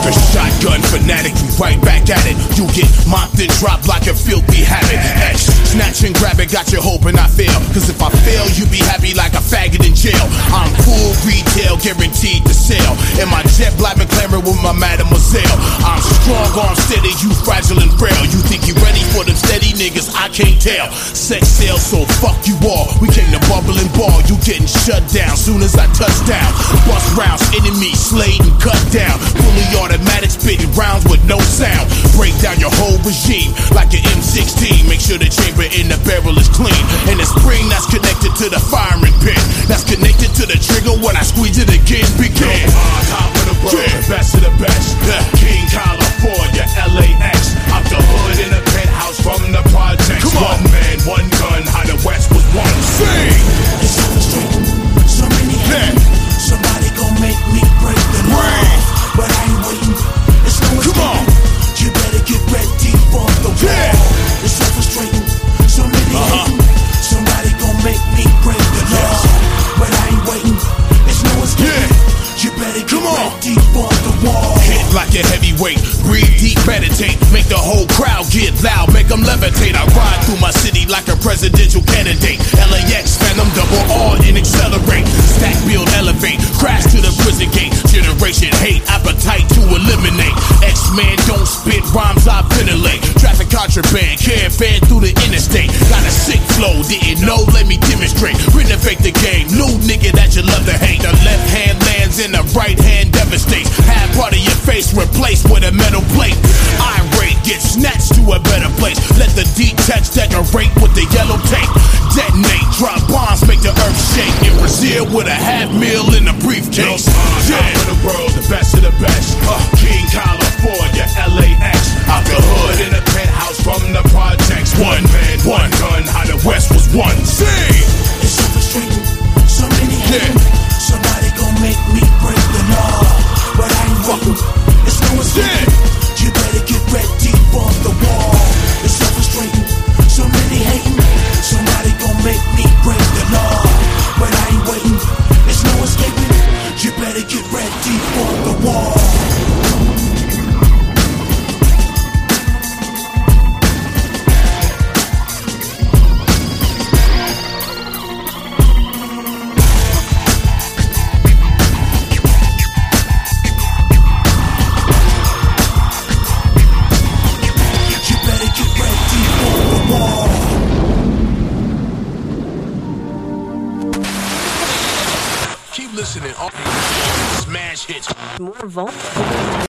a shotgun fanatic, you right back at it. You get mopped and dropped like a filthy habit. X, snatch and grab it, got you hoping I fail. Cause if I fail, you be happy like a faggot in jail. I'm full retail, guaranteed to sell. And my jet black McLaren with my mademoiselle. I'm strong, arm steady, you fragile and frail. You think you ready for them steady niggas? I can't tell. Sex sells, so fuck you all. We came to bubble and ball, you getting shut down soon as I touch down. Bust rounds, enemy slayed and cut down. Fully automatic, spitting rounds with no sound. Break down your whole regime like an M16. Make sure the chamber in the barrel is clean. And the spring that's connected to the firing pin, that's connected to the trigger when I squeeze it again. Begin. Top of the world, the best of the best. King California, LAX. Out the hood in a penthouse from the projects. One man, one gun, how the West was one. Sing. It's frustrating, so many hate. Somebody gon' make me break the law, but I ain't waiting. It's no escape. You better get ready for the war. It's so frustrating, so many hate. Somebody gon' make me break the law, but I ain't waiting. It's no escape. You better get ready for the war. Hit like a heavyweight, breathe deep, meditate. Make the whole crowd get loud, make them levitate. I ride through my city like a presidential candidate. LAX, Phantom, double R and accelerate. Stack, build, elevate, crash to the prison gate. Generation hate, appetite to eliminate. X-Man don't spit rhymes, I ventilate. Traffic contraband, caravan through the interstate. Got a sick flow, didn't know, let me demonstrate. Renovate the game, new nigga that you love to hate. The left hand lands and the right hand devastates. Half part of your face replaced with a metal plate. Irate, get snatched to a better place. Let the detach decorate with the yellow tape. Detonate, drop bombs, make the earth shake. In Brazil with a half meal in a briefcase. Top of the world, the best of the best. King California, LAX. Out the hood in a penthouse from the projects. One man, one gun, how the West was one. Sing. It's so frustrating, so many hate. Somebody gon' make me break the law, but I ain't waiting. It's no escape. You better get ready for the war. It's so frustrating, so many hating. Somebody gon' make me break the law, but I ain't waiting. It's no escaping. You better get ready for the war. Keep listening. Smash hits. More vulnerable.